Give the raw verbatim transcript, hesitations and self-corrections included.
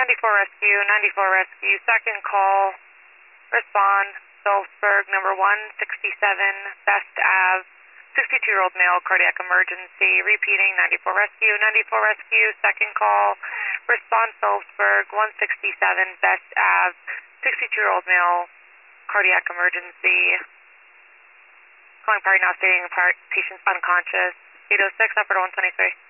ninety-four Rescue, ninety-four Rescue, second call, respond, Phillipsburg, number one sixty-seven, Best Ave, sixty-two-year-old male, cardiac emergency, repeating, ninety-four Rescue, ninety-four Rescue, second call, respond, Phillipsburg, one sixty-seven, Best Ave, sixty-two-year-old male, cardiac emergency, calling party now stating part, patient's unconscious, eight oh six, upper one twenty-three.